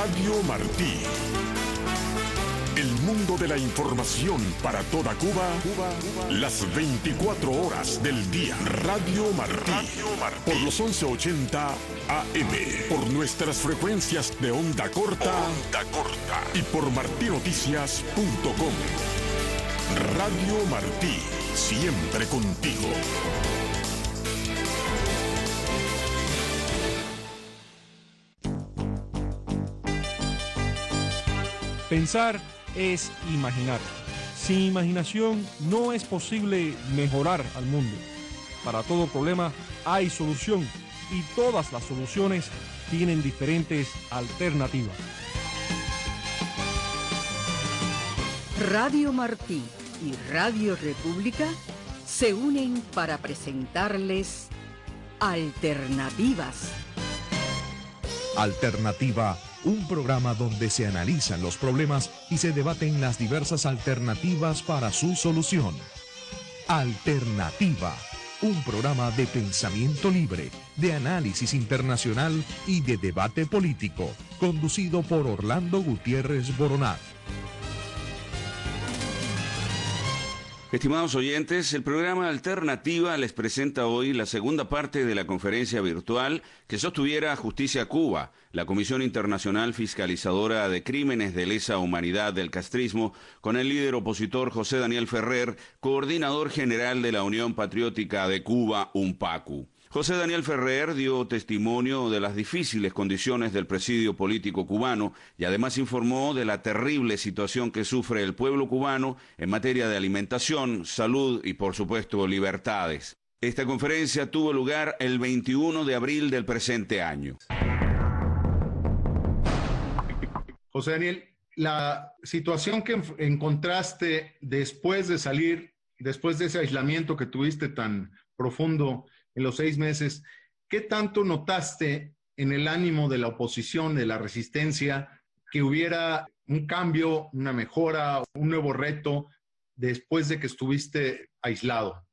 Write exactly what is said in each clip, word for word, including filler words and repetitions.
Radio Martí. El mundo de la información para toda Cuba, Cuba, Cuba. Las veinticuatro horas del día. Radio Martí. Radio Martí. Por los once ochenta A M. Por nuestras frecuencias de onda corta. Onda corta. Y por martinoticias punto com. Radio Martí. Siempre contigo. Pensar es imaginar. Sin imaginación no es posible mejorar al mundo. Para todo problema hay solución y todas las soluciones tienen diferentes alternativas. Radio Martí y Radio República se unen para presentarles Alternativas. Alternativa, un programa donde se analizan los problemas y se debaten las diversas alternativas para su solución. Alternativa, un programa de pensamiento libre, de análisis internacional y de debate político, conducido por Orlando Gutiérrez Boronat. Estimados oyentes, el programa Alternativa les presenta hoy la segunda parte de la conferencia virtual que sostuviera Justicia Cuba, la Comisión Internacional Fiscalizadora de Crímenes de Lesa Humanidad del Castrismo, con el líder opositor José Daniel Ferrer, coordinador general de la Unión Patriótica de Cuba, UNPACU. José Daniel Ferrer dio testimonio de las difíciles condiciones del presidio político cubano y además informó de la terrible situación que sufre el pueblo cubano en materia de alimentación, salud y, por supuesto, libertades. Esta conferencia tuvo lugar el veintiuno de abril del presente año. José Daniel, la situación que encontraste después de salir, después de ese aislamiento que tuviste tan profundo en los seis meses, ¿qué tanto notaste en el ánimo de la oposición, de la resistencia, que hubiera un cambio, una mejora, un nuevo reto después de que estuviste aislado?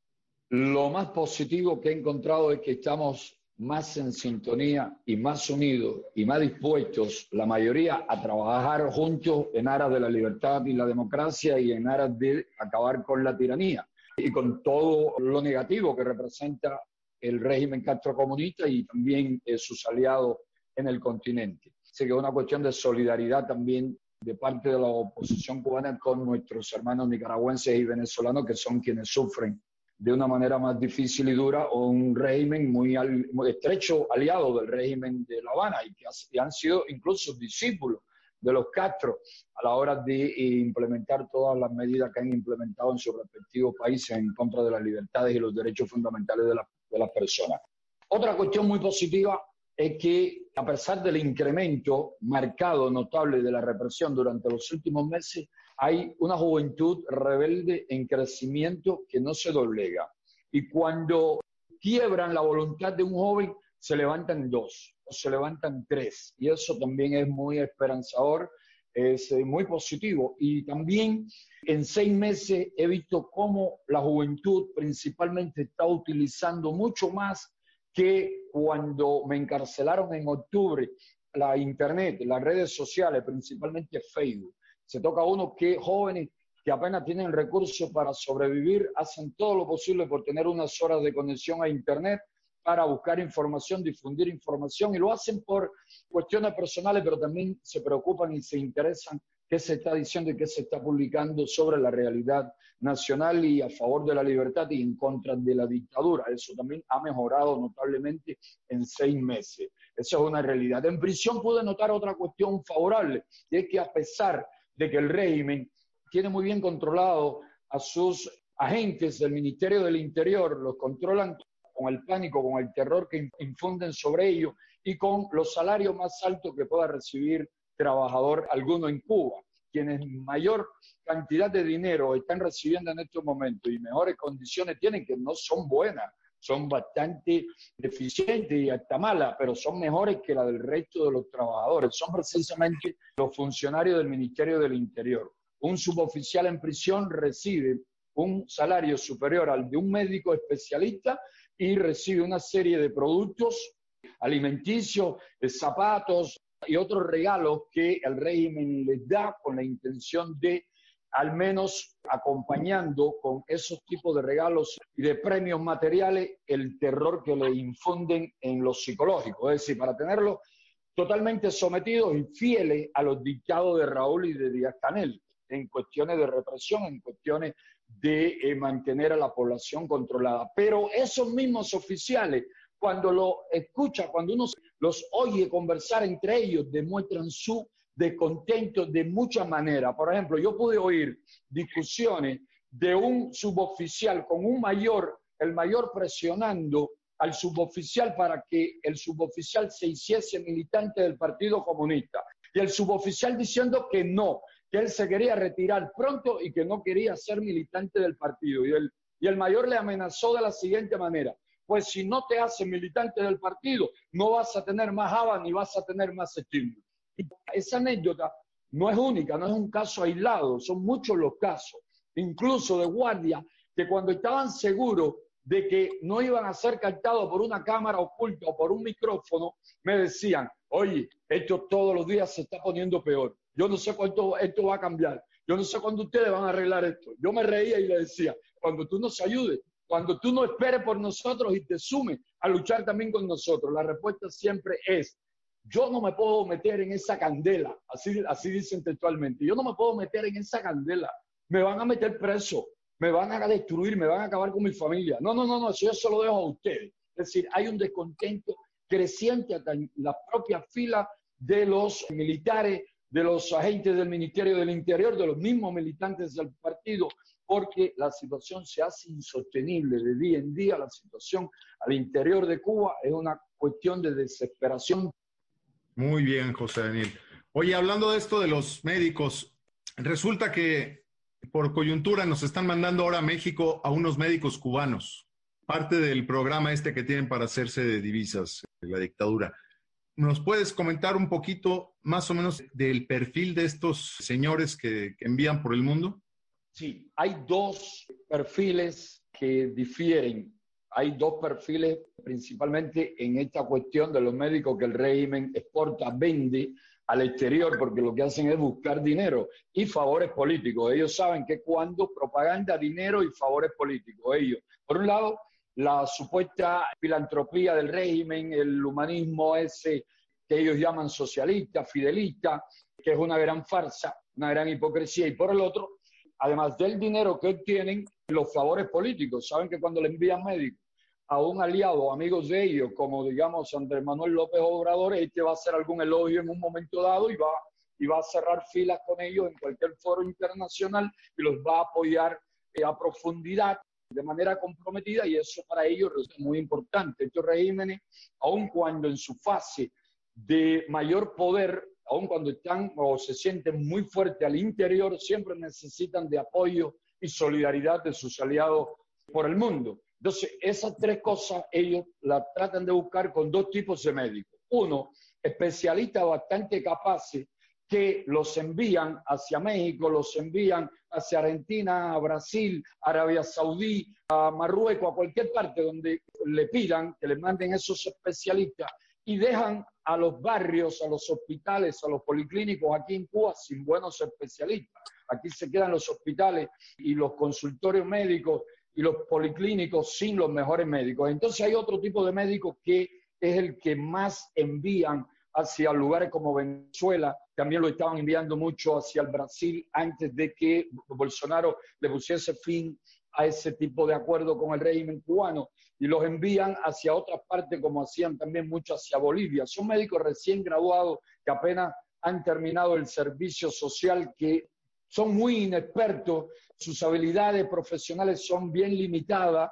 Lo más positivo que he encontrado es que estamos más en sintonía y más unidos y más dispuestos, la mayoría, a trabajar juntos en aras de la libertad y la democracia y en aras de acabar con la tiranía y con todo lo negativo que representa el régimen castrocomunista y también eh, sus aliados en el continente. Así que es una cuestión de solidaridad también de parte de la oposición cubana con nuestros hermanos nicaragüenses y venezolanos, que son quienes sufren de una manera más difícil y dura un régimen muy, al, muy estrecho aliado del régimen de La Habana y que ha, y han sido incluso discípulos de los Castro a la hora de eh, implementar todas las medidas que han implementado en sus respectivos países en contra de las libertades y los derechos fundamentales de, la, de las personas. Otra cuestión muy positiva es que, a pesar del incremento marcado, notable de la represión durante los últimos meses, hay una juventud rebelde en crecimiento que no se doblega. Y cuando quiebran la voluntad de un joven, se levantan dos, o se levantan tres. Y eso también es muy esperanzador, es muy positivo. Y también en seis meses he visto cómo la juventud principalmente está utilizando mucho más que cuando me encarcelaron en octubre la internet, las redes sociales, principalmente Facebook. Se toca a uno que jóvenes que apenas tienen recursos para sobrevivir hacen todo lo posible por tener unas horas de conexión a internet para buscar información, difundir información, y lo hacen por cuestiones personales, pero también se preocupan y se interesan qué se está diciendo y qué se está publicando sobre la realidad nacional y a favor de la libertad y en contra de la dictadura. Eso también ha mejorado notablemente en seis meses. Eso es una realidad. En prisión pude notar otra cuestión favorable, y es que a pesar de que el régimen tiene muy bien controlado a sus agentes del Ministerio del Interior, los controlan con el pánico, con el terror que infunden sobre ellos y con los salarios más altos que pueda recibir trabajador alguno en Cuba. Quienes mayor cantidad de dinero están recibiendo en estos momentos y mejores condiciones tienen, que no son buenas, son bastante deficientes y hasta malas, pero son mejores que la del resto de los trabajadores. Son precisamente los funcionarios del Ministerio del Interior. Un suboficial en prisión recibe un salario superior al de un médico especialista y recibe una serie de productos alimenticios, zapatos, y otros regalos que el régimen les da con la intención de, al menos acompañando con esos tipos de regalos y de premios materiales, el terror que le infunden en lo psicológico. Es decir, para tenerlos totalmente sometidos y fieles a los dictados de Raúl y de Díaz-Canel, en cuestiones de represión, en cuestiones de eh, mantener a la población controlada. Pero esos mismos oficiales, cuando lo escucha, cuando uno los oye conversar entre ellos, demuestran su descontento de muchas maneras. Por ejemplo, yo pude oír discusiones de un suboficial con un mayor, el mayor presionando al suboficial para que el suboficial se hiciese militante del Partido Comunista. Y el suboficial diciendo que no, que él se quería retirar pronto y que no quería ser militante del partido. Y el, y el mayor le amenazó de la siguiente manera: pues si no te haces militante del partido, no vas a tener más java ni vas a tener más estímulo. Y esa anécdota no es única, no es un caso aislado, son muchos los casos, incluso de guardias que cuando estaban seguros de que no iban a ser captados por una cámara oculta o por un micrófono, me decían: oye, esto todos los días se está poniendo peor, yo no sé cuánto esto va a cambiar, yo no sé cuándo ustedes van a arreglar esto. Yo me reía y le decía: cuando tú nos ayudes, cuando tú no esperes por nosotros y te sumes a luchar también con nosotros. La respuesta siempre es: yo no me puedo meter en esa candela, así, así dicen textualmente, yo no me puedo meter en esa candela, me van a meter preso, me van a destruir, me van a acabar con mi familia. No, no, no, no, eso yo se lo dejo a ustedes. Es decir, hay un descontento creciente hasta en la propia fila de los militares, de los agentes del Ministerio del Interior, de los mismos militantes del partido, porque la situación se hace insostenible de día en día. La situación al interior de Cuba es una cuestión de desesperación. Muy bien, José Daniel. Oye, hablando de esto de los médicos, resulta que por coyuntura nos están mandando ahora a México a unos médicos cubanos, parte del programa este que tienen para hacerse de divisas de la dictadura. ¿Nos puedes comentar un poquito más o menos del perfil de estos señores que, que envían por el mundo? Sí, hay dos perfiles que difieren. Hay dos perfiles principalmente en esta cuestión de los médicos que el régimen exporta, vende al exterior, porque lo que hacen es buscar dinero y favores políticos. Ellos saben que cuando propaganda, dinero y favores políticos. Ellos, por un lado, la supuesta filantropía del régimen, el humanismo ese que ellos llaman socialista, fidelista, que es una gran farsa, una gran hipocresía. Y por el otro, además del dinero que obtienen, los favores políticos. Saben que cuando le envían médicos a un aliado o amigos de ellos, como digamos Andrés Manuel López Obrador, este va a hacer algún elogio en un momento dado y va, y va a cerrar filas con ellos en cualquier foro internacional y los va a apoyar eh, a profundidad, de manera comprometida, y eso para ellos es muy importante. Estos regímenes, aun cuando en su fase de mayor poder, aun cuando están o se sienten muy fuertes al interior, siempre necesitan de apoyo y solidaridad de sus aliados por el mundo. Entonces, esas tres cosas ellos las tratan de buscar con dos tipos de médicos. Uno, especialistas bastante capaces que los envían hacia México, los envían hacia Argentina, a Brasil, Arabia Saudí, a Marruecos, a cualquier parte donde le pidan que les manden esos especialistas, y dejan a los barrios, a los hospitales, a los policlínicos aquí en Cuba sin buenos especialistas. Aquí se quedan los hospitales y los consultorios médicos y los policlínicos sin los mejores médicos. Entonces hay otro tipo de médicos que es el que más envían hacia lugares como Venezuela, también lo estaban enviando mucho hacia el Brasil antes de que Bolsonaro le pusiese fin a ese tipo de acuerdo con el régimen cubano, y los envían hacia otras partes, como hacían también mucho hacia Bolivia. Son médicos recién graduados que apenas han terminado el servicio social, que son muy inexpertos, sus habilidades profesionales son bien limitadas,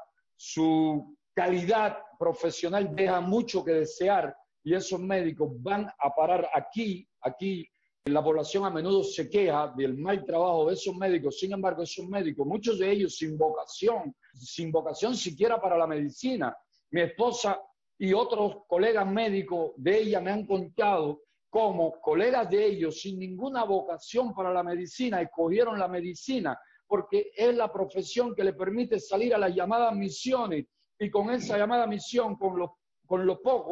su calidad profesional deja mucho que desear, y esos médicos van a parar aquí, aquí. La población a menudo se queja del mal trabajo de esos médicos. Sin embargo, esos médicos, muchos de ellos sin vocación, sin vocación siquiera para la medicina. Mi esposa y otros colegas médicos de ella me han contado cómo colegas de ellos sin ninguna vocación para la medicina escogieron la medicina porque es la profesión que le permite salir a las llamadas misiones, y con esa llamada misión, con lo, con lo poco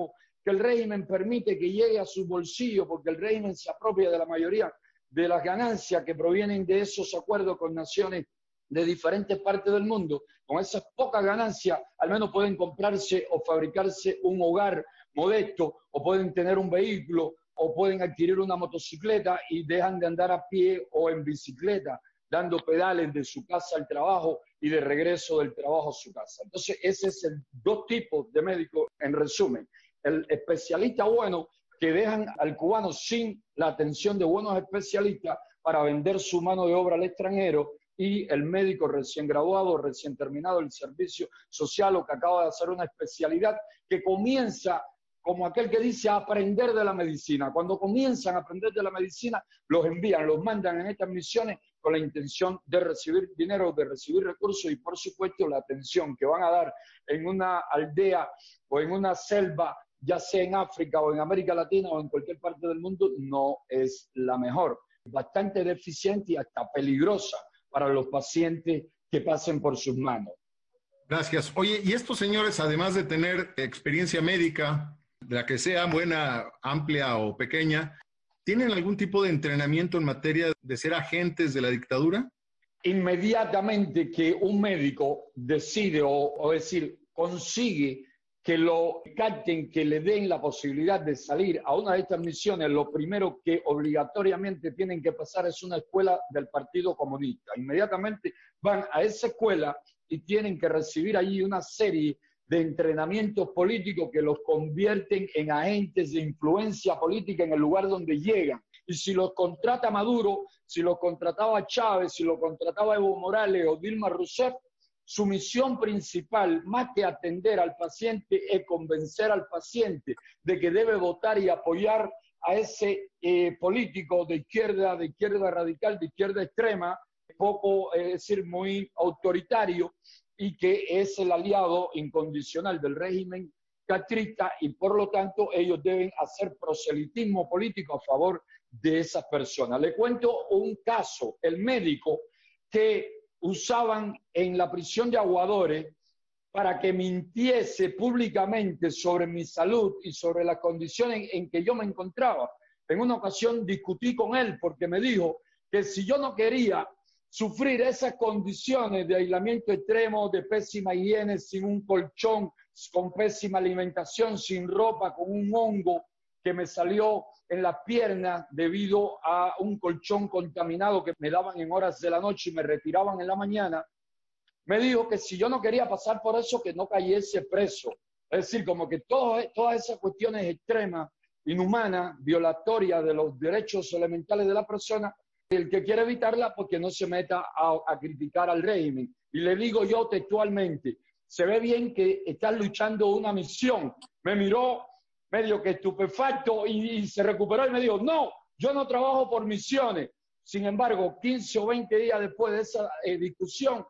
que el régimen permite que llegue a su bolsillo, porque el régimen se apropia de la mayoría de las ganancias que provienen de esos acuerdos con naciones de diferentes partes del mundo. Con esas pocas ganancias, al menos pueden comprarse o fabricarse un hogar modesto, o pueden tener un vehículo, o pueden adquirir una motocicleta y dejan de andar a pie o en bicicleta, dando pedales de su casa al trabajo y de regreso del trabajo a su casa. Entonces, ese es el dos tipos de médicos, en resumen. El especialista bueno, que dejan al cubano sin la atención de buenos especialistas para vender su mano de obra al extranjero, y el médico recién graduado, recién terminado el servicio social o que acaba de hacer una especialidad, que comienza como aquel que dice a aprender de la medicina. Cuando comienzan a aprender de la medicina, los envían, los mandan en estas misiones con la intención de recibir dinero, de recibir recursos y, por supuesto, la atención que van a dar en una aldea o en una selva, ya sea en África o en América Latina o en cualquier parte del mundo, no es la mejor. Bastante deficiente y hasta peligrosa para los pacientes que pasen por sus manos. Gracias. Oye, y estos señores, además de tener experiencia médica, de la que sea buena, amplia o pequeña, ¿tienen algún tipo de entrenamiento en materia de ser agentes de la dictadura? Inmediatamente que un médico decide o, o decir, consigue que lo capten, que le den la posibilidad de salir a una de estas misiones, lo primero que obligatoriamente tienen que pasar es una escuela del Partido Comunista. Inmediatamente van a esa escuela y tienen que recibir allí una serie de entrenamientos políticos que los convierten en agentes de influencia política en el lugar donde llegan. Y si los contrata Maduro, si los contrataba Chávez, si los contrataba Evo Morales o Dilma Rousseff, su misión principal, más que atender al paciente, es convencer al paciente de que debe votar y apoyar a ese eh, político de izquierda, de izquierda radical, de izquierda extrema, poco, es decir, muy autoritario, y que es el aliado incondicional del régimen castrista, y por lo tanto ellos deben hacer proselitismo político a favor de esas personas. Le cuento un caso, el médico que usaban en la prisión de Aguadores para que mintiese públicamente sobre mi salud y sobre las condiciones en que yo me encontraba. En una ocasión discutí con él porque me dijo que si yo no quería sufrir esas condiciones de aislamiento extremo, de pésima higiene, sin un colchón, con pésima alimentación, sin ropa, con un hongo que me salió en las piernas debido a un colchón contaminado que me daban en horas de la noche y me retiraban en la mañana, me dijo que si yo no quería pasar por eso, que no cayese preso. Es decir, como que todo, todas esas cuestiones extremas, inhumanas, violatorias de los derechos elementales de la persona, el que quiere evitarla, porque no se meta a, a criticar al régimen. Y le digo yo textualmente, se ve bien que estás luchando una misión. Me miró medio que estupefacto y, y se recuperó y me dijo, no, yo no trabajo por misiones. Sin embargo, quince o veinte días después de esa eh, discusión,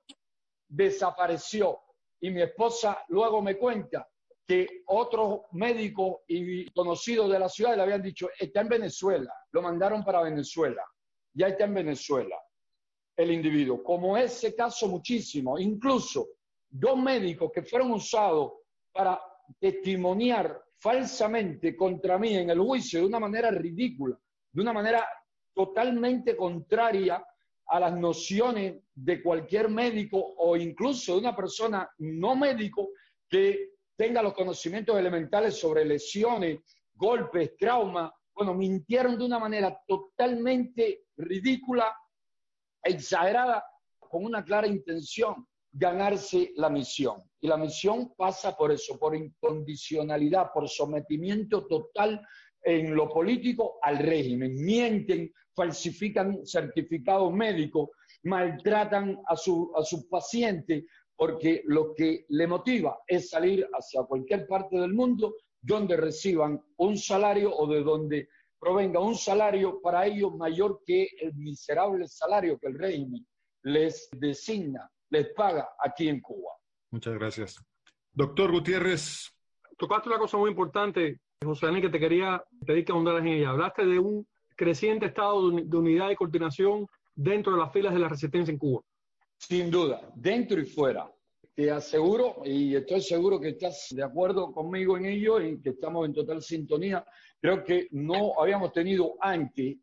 desapareció. Y mi esposa luego me cuenta que otros médicos y conocidos de la ciudad le habían dicho, está en Venezuela, lo mandaron para Venezuela, ya está en Venezuela el individuo. Como ese caso muchísimo, incluso dos médicos que fueron usados para testimoniar falsamente contra mí en el juicio de una manera ridícula, de una manera totalmente contraria a las nociones de cualquier médico o incluso de una persona no médico que tenga los conocimientos elementales sobre lesiones, golpes, traumas. Bueno, mintieron de una manera totalmente ridícula, exagerada, con una clara intención, ganarse la misión. Y la misión pasa por eso, por incondicionalidad, por sometimiento total en lo político al régimen. Mienten, falsifican certificados médicos, maltratan a, su, a sus pacientes, porque lo que le motiva es salir hacia cualquier parte del mundo donde reciban un salario o de donde provenga un salario para ellos mayor que el miserable salario que el régimen les designa, les paga aquí en Cuba. Muchas gracias. Doctor Gutiérrez. Tocaste una cosa muy importante, José Daniel, que te quería pedir que ahondaras en ella. Hablaste de un creciente estado de unidad y coordinación dentro de las filas de la resistencia en Cuba. Sin duda, dentro y fuera. Te aseguro, y estoy seguro que estás de acuerdo conmigo en ello y que estamos en total sintonía, creo que no habíamos tenido antes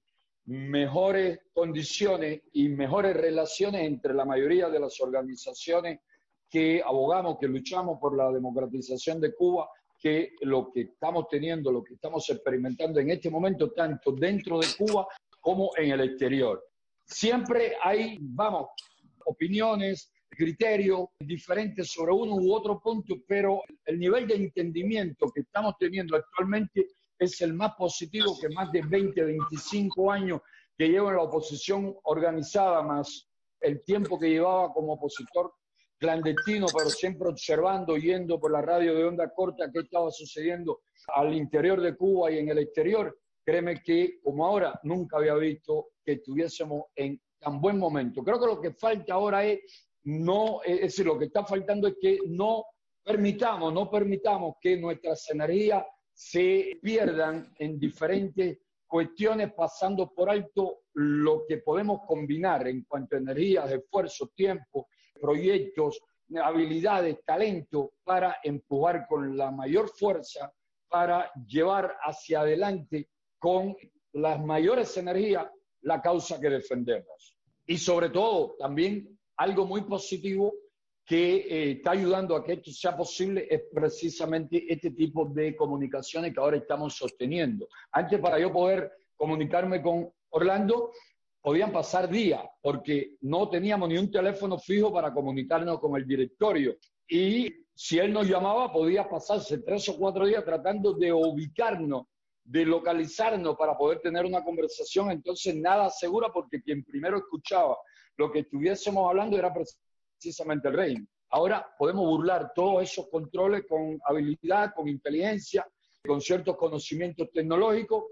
mejores condiciones y mejores relaciones entre la mayoría de las organizaciones que abogamos, que luchamos por la democratización de Cuba, que lo que estamos teniendo, lo que estamos experimentando en este momento, tanto dentro de Cuba como en el exterior. Siempre hay, vamos, opiniones, criterios diferentes sobre uno u otro punto, pero el nivel de entendimiento que estamos teniendo actualmente es el más positivo que más de veinte, veinticinco años que llevo en la oposición organizada, más el tiempo que llevaba como opositor clandestino, pero siempre observando, yendo por la radio de onda corta qué estaba sucediendo al interior de Cuba y en el exterior. Créeme que, como ahora, nunca había visto que estuviésemos en tan buen momento. Creo que lo que falta ahora es no, es decir, lo que está faltando es que no permitamos, no permitamos que nuestras energías se pierdan en diferentes cuestiones, pasando por alto lo que podemos combinar en cuanto a energías, esfuerzo, tiempo, proyectos, habilidades, talento, para empujar con la mayor fuerza, para llevar hacia adelante con las mayores energías la causa que defendemos. Y sobre todo, también algo muy positivo que eh, está ayudando a que esto sea posible es precisamente este tipo de comunicaciones que ahora estamos sosteniendo. Antes, para yo poder comunicarme con Orlando, podían pasar días, porque no teníamos ni un teléfono fijo para comunicarnos con el directorio. Y si él nos llamaba, podía pasarse tres o cuatro días tratando de ubicarnos, de localizarnos para poder tener una conversación. Entonces, nada segura, porque quien primero escuchaba lo que estuviésemos hablando era precisamente el régimen. Ahora podemos burlar todos esos controles con habilidad, con inteligencia, con ciertos conocimientos tecnológicos,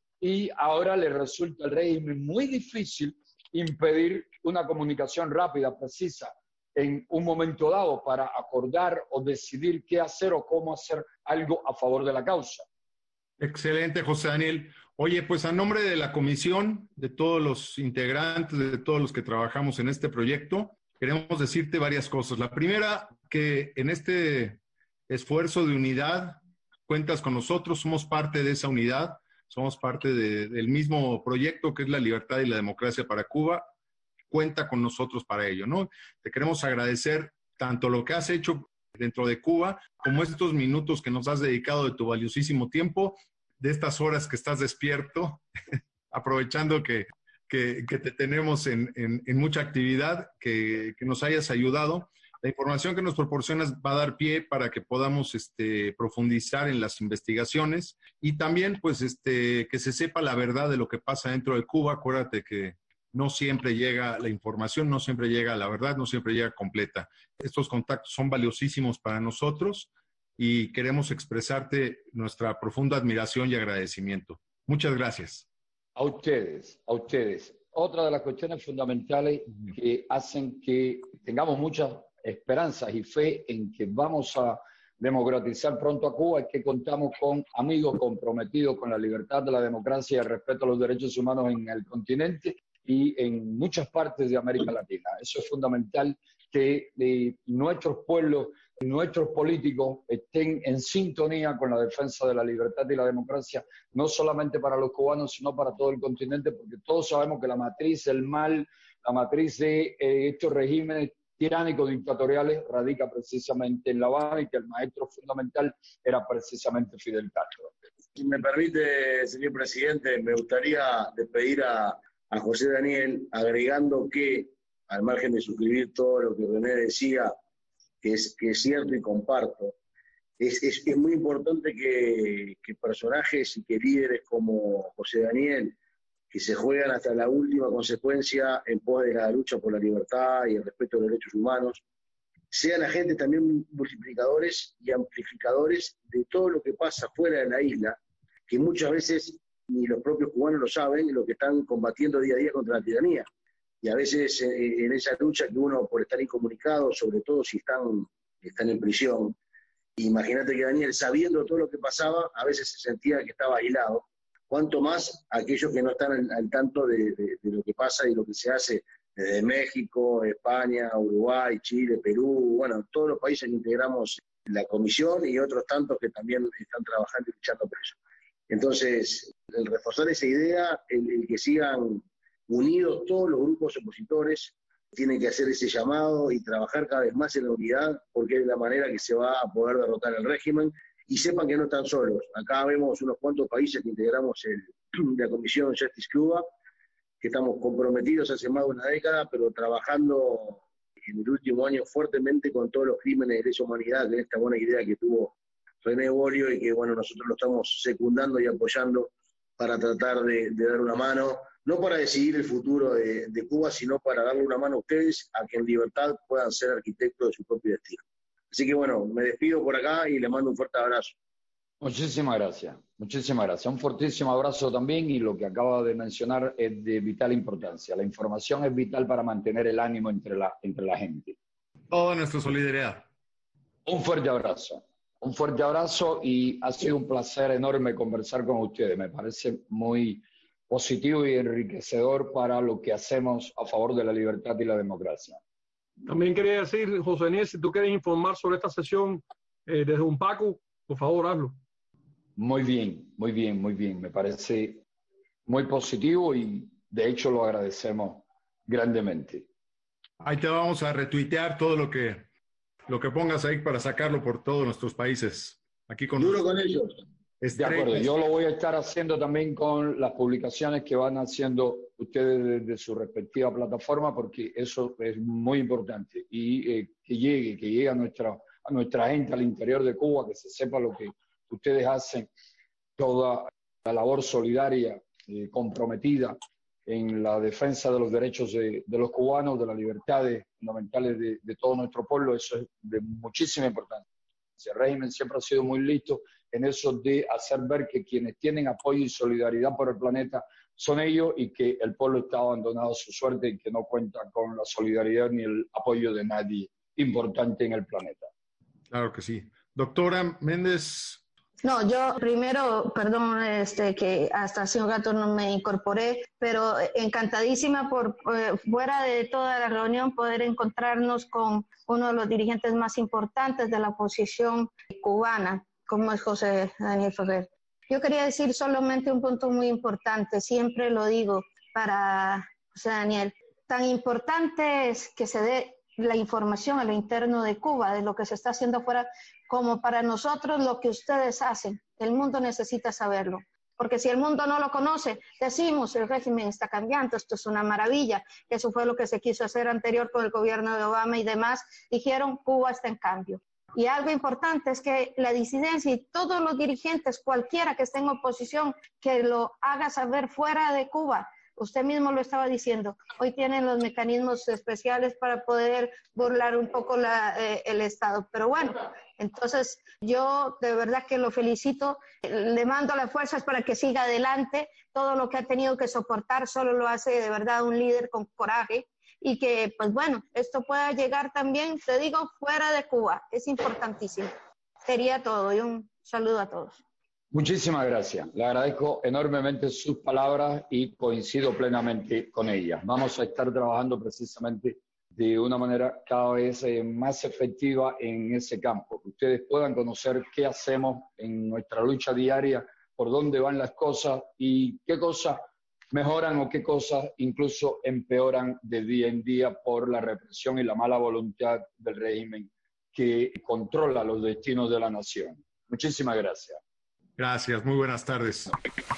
y ahora le resulta al régimen muy difícil impedir una comunicación rápida, precisa, en un momento dado para acordar o decidir qué hacer o cómo hacer algo a favor de la causa. Excelente, José Daniel. Oye, pues a nombre de la comisión, de todos los integrantes, de todos los que trabajamos en este proyecto, queremos decirte varias cosas. La primera, que en este esfuerzo de unidad cuentas con nosotros, somos parte de esa unidad, somos parte de, del mismo proyecto que es la libertad y la democracia para Cuba. Cuenta con nosotros para ello, ¿no? Te queremos agradecer tanto lo que has hecho dentro de Cuba, como estos minutos que nos has dedicado de tu valiosísimo tiempo, de estas horas que estás despierto, aprovechando que, que, que te tenemos en, en, en mucha actividad, que, que nos hayas ayudado. La información que nos proporcionas va a dar pie para que podamos este, profundizar en las investigaciones y también pues, este, que se sepa la verdad de lo que pasa dentro de Cuba. Acuérdate que no siempre llega la información, no siempre llega la verdad, no siempre llega completa. Estos contactos son valiosísimos para nosotros y queremos expresarte nuestra profunda admiración y agradecimiento. Muchas gracias. A ustedes, a ustedes. Otra de las cuestiones fundamentales que hacen que tengamos muchas esperanzas y fe en que vamos a democratizar pronto a Cuba es que contamos con amigos comprometidos con la libertad, la democracia y el respeto a los derechos humanos en el continente y en muchas partes de América Latina. Eso es fundamental, que eh, nuestros pueblos, nuestros políticos estén en sintonía con la defensa de la libertad y la democracia, no solamente para los cubanos, sino para todo el continente, porque todos sabemos que la matriz del mal, la matriz de eh, estos regímenes tiránicos dictatoriales radica precisamente en La Habana y que el maestro fundamental era precisamente Fidel Castro. Si me permite, señor presidente, me gustaría despedir a, a José Daniel agregando que, al margen de suscribir todo lo que René decía, que es, que es cierto y comparto, es, es, es muy importante que, que personajes y que líderes como José Daniel, que se juegan hasta la última consecuencia en pos de la lucha por la libertad y el respeto a los derechos humanos, sean agentes también multiplicadores y amplificadores de todo lo que pasa fuera de la isla, que muchas veces ni los propios cubanos lo saben, lo que están combatiendo día a día contra la tiranía. Y a veces eh, en esa lucha que uno, por estar incomunicado, sobre todo si están, están en prisión, imagínate que Daniel, sabiendo todo lo que pasaba, a veces se sentía que estaba aislado. Cuanto más aquellos que no están al, al tanto de, de, de lo que pasa y lo que se hace desde México, España, Uruguay, Chile, Perú, bueno, todos los países que integramos la comisión y otros tantos que también están trabajando y luchando por eso. Entonces, el reforzar esa idea, el, el que sigan unidos todos los grupos opositores, tienen que hacer ese llamado y trabajar cada vez más en la unidad, porque es la manera que se va a poder derrotar el régimen, y sepan que no están solos. Acá vemos unos cuantos países que integramos el, la Comisión Justice Cuba, que estamos comprometidos hace más de una década, pero trabajando en el último año fuertemente con todos los crímenes de lesa humanidad, que es esta buena idea que tuvo René Borio y que bueno, nosotros lo estamos secundando y apoyando para tratar de, de dar una mano, no para decidir el futuro de, de Cuba, sino para darle una mano a ustedes a que en libertad puedan ser arquitectos de su propio destino. Así que bueno, me despido por acá y les mando un fuerte abrazo. Muchísimas gracias, muchísimas gracias. Un fortísimo abrazo también, y lo que acaba de mencionar es de vital importancia. La información es vital para mantener el ánimo entre la, entre la gente. Toda nuestra solidaridad. Un fuerte abrazo, un fuerte abrazo, y ha sido un placer enorme conversar con ustedes. Me parece muy positivo y enriquecedor para lo que hacemos a favor de la libertad y la democracia. También quería decir, José Daniel, si tú quieres informar sobre esta sesión eh, desde UNPACU, por favor, hazlo. Muy bien, muy bien, muy bien. Me parece muy positivo y de hecho lo agradecemos grandemente. Ahí te vamos a retuitear todo lo que, lo que pongas ahí para sacarlo por todos nuestros países. Aquí con Duro con ellos. De acuerdo, yo lo voy a estar haciendo también con las publicaciones que van haciendo ustedes desde su respectiva plataforma, porque eso es muy importante, y eh, que llegue, que llegue a nuestra, a nuestra gente al interior de Cuba, que se sepa lo que ustedes hacen, toda la labor solidaria, eh, comprometida en la defensa de los derechos de, de los cubanos, de las libertades fundamentales de, de todo nuestro pueblo. Eso es de muchísima importancia. El régimen siempre ha sido muy listo en eso de hacer ver que quienes tienen apoyo y solidaridad por el planeta son ellos, y que el pueblo está abandonado a su suerte y que no cuenta con la solidaridad ni el apoyo de nadie importante en el planeta. Claro que sí. Doctora Méndez. No, yo primero, perdón, este, que hasta hace un rato no me incorporé, pero encantadísima por eh, fuera de toda la reunión poder encontrarnos con uno de los dirigentes más importantes de la oposición cubana, como es José Daniel Ferrer. Yo quería decir solamente un punto muy importante, siempre lo digo para José Daniel. Tan importante es que se dé la información a lo interno de Cuba, de lo que se está haciendo afuera, como para nosotros lo que ustedes hacen. El mundo necesita saberlo, porque si el mundo no lo conoce, decimos el régimen está cambiando, esto es una maravilla. Eso fue lo que se quiso hacer anterior con el gobierno de Obama y demás. Dijeron, Cuba está en cambio. Y algo importante es que la disidencia y todos los dirigentes, cualquiera que esté en oposición, que lo haga saber fuera de Cuba. Usted mismo lo estaba diciendo, hoy tienen los mecanismos especiales para poder burlar un poco la, eh, el Estado. Pero bueno, entonces yo de verdad que lo felicito, le mando las fuerzas para que siga adelante. Todo lo que ha tenido que soportar solo lo hace de verdad un líder con coraje, y que pues bueno, esto pueda llegar también, te digo, fuera de Cuba. Es importantísimo. Sería todo, y un saludo a todos. Muchísimas gracias. Le agradezco enormemente sus palabras y coincido plenamente con ellas. Vamos a estar trabajando precisamente de una manera cada vez eh, más efectiva en ese campo. Que ustedes puedan conocer qué hacemos en nuestra lucha diaria, por dónde van las cosas y qué cosas mejoran o qué cosas incluso empeoran de día en día por la represión y la mala voluntad del régimen que controla los destinos de la nación. Muchísimas gracias. Gracias, muy buenas tardes.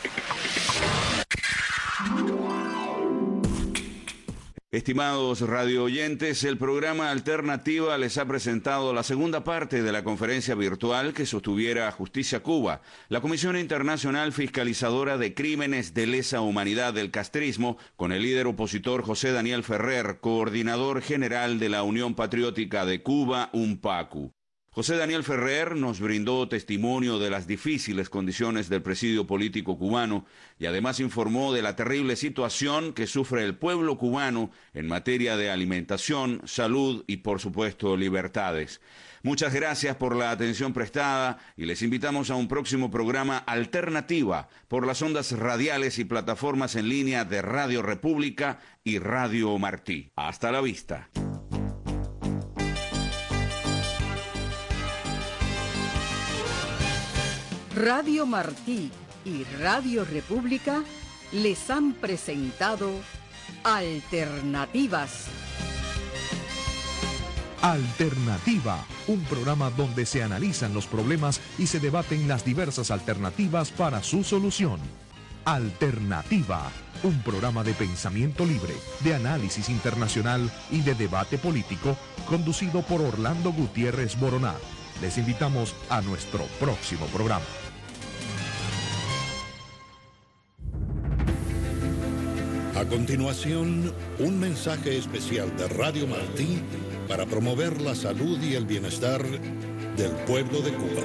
Estimados radio oyentes, el programa Alternativa les ha presentado la segunda parte de la conferencia virtual que sostuviera Justicia Cuba, la Comisión Internacional Fiscalizadora de Crímenes de Lesa Humanidad del Castrismo, con el líder opositor José Daniel Ferrer, coordinador general de la Unión Patriótica de Cuba, UNPACU. José Daniel Ferrer nos brindó testimonio de las difíciles condiciones del presidio político cubano y además informó de la terrible situación que sufre el pueblo cubano en materia de alimentación, salud y, por supuesto, libertades. Muchas gracias por la atención prestada y les invitamos a un próximo programa Alternativa por las ondas radiales y plataformas en línea de Radio República y Radio Martí. Hasta la vista. Radio Martí y Radio República les han presentado Alternativas. Alternativa, un programa donde se analizan los problemas y se debaten las diversas alternativas para su solución. Alternativa, un programa de pensamiento libre, de análisis internacional y de debate político, conducido por Orlando Gutiérrez Boroná. Les invitamos a nuestro próximo programa. A continuación, un mensaje especial de Radio Martí para promover la salud y el bienestar del pueblo de Cuba.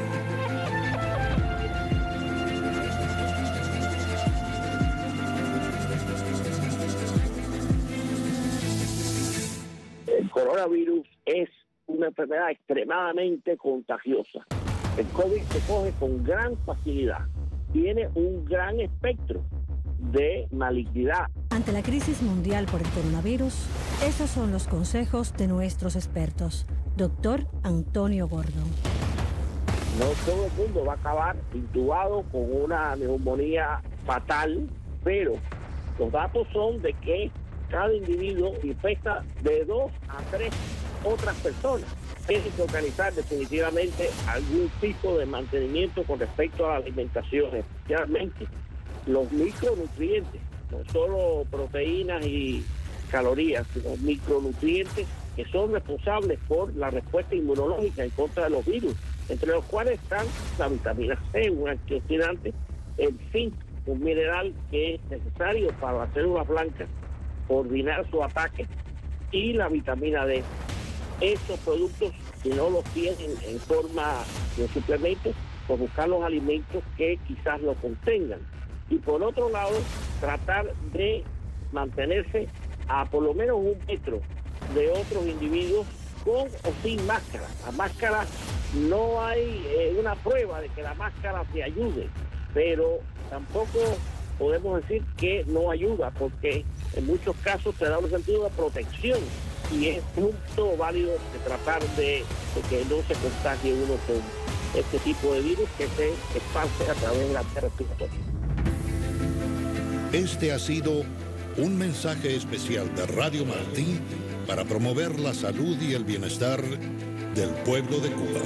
El coronavirus es una enfermedad extremadamente contagiosa. El COVID se coge con gran facilidad. Tiene un gran espectro de malignidad. Ante la crisis mundial por el coronavirus, esos son los consejos de nuestros expertos. Doctor Antonio Gordon. No todo el mundo va a acabar intubado con una neumonía fatal, pero los datos son de que cada individuo infecta de dos a tres otras personas. Tiene que organizar definitivamente algún tipo de mantenimiento con respecto a la alimentación, especialmente los micronutrientes, no solo proteínas y calorías, sino micronutrientes que son responsables por la respuesta inmunológica en contra de los virus, entre los cuales están la vitamina C, un antioxidante, el zinc, un mineral que es necesario para las células blancas coordinar su ataque, y la vitamina D. Estos productos, si no los tienen en forma de suplementos, pues buscar los alimentos que quizás lo contengan. Y por otro lado, tratar de mantenerse a por lo menos un metro de otros individuos con o sin máscara. La máscara, no hay eh, una prueba de que la máscara te ayude, pero tampoco podemos decir que no ayuda, porque en muchos casos te da un sentido de protección y es punto válido de tratar de, de que no se contagie uno con este tipo de virus que se esparce a través de la vía respiratoria. Este ha sido un mensaje especial de Radio Martí para promover la salud y el bienestar del pueblo de Cuba.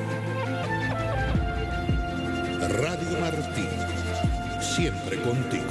Radio Martí, siempre contigo.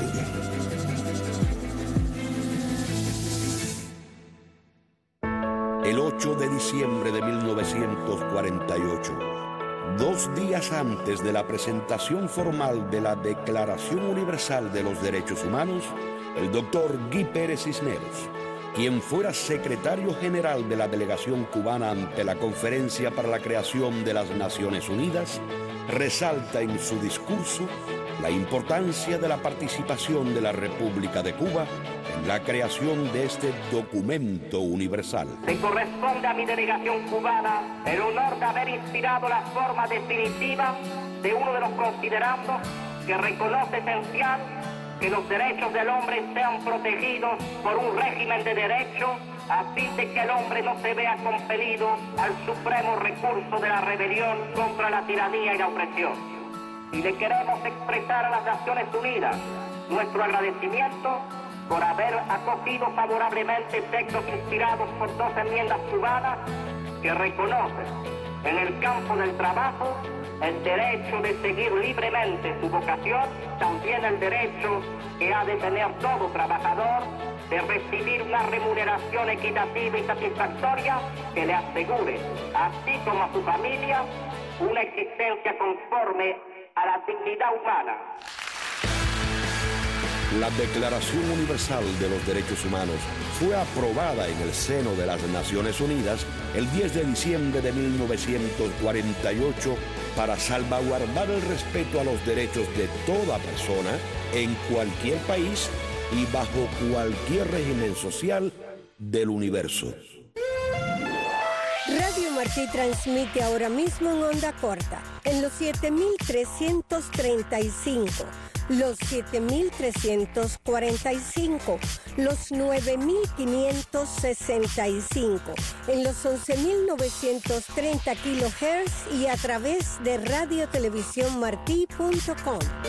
El ocho de diciembre de mil novecientos cuarenta y ocho, dos días antes de la presentación formal de la Declaración Universal de los Derechos Humanos, el doctor Guy Pérez Cisneros, quien fuera secretario general de la delegación cubana ante la Conferencia para la Creación de las Naciones Unidas, resalta en su discurso la importancia de la participación de la República de Cuba en la creación de este documento universal. Me corresponde a mi delegación cubana el honor de haber inspirado la forma definitiva de uno de los considerandos que reconoce esencial que los derechos del hombre sean protegidos por un régimen de derecho, a fin de que el hombre no se vea compelido al supremo recurso de la rebelión contra la tiranía y la opresión. Y le queremos expresar a las Naciones Unidas nuestro agradecimiento por haber acogido favorablemente textos inspirados por dos enmiendas cubanas que reconocen en el campo del trabajo el derecho de seguir libremente su vocación, también el derecho que ha de tener todo trabajador de recibir una remuneración equitativa y satisfactoria que le asegure, así como a su familia, una existencia conforme a la dignidad humana. La Declaración Universal de los Derechos Humanos fue aprobada en el seno de las Naciones Unidas el diez de diciembre de mil novecientos cuarenta y ocho para salvaguardar el respeto a los derechos de toda persona en cualquier país y bajo cualquier régimen social del universo. Radio Martí transmite ahora mismo en onda corta, en los siete mil trescientos treinta y cinco, los siete mil trescientos cuarenta y cinco, los nueve mil quinientos sesenta y cinco, en los once mil novecientos treinta kilohertz y a través de radio televisión martí punto com.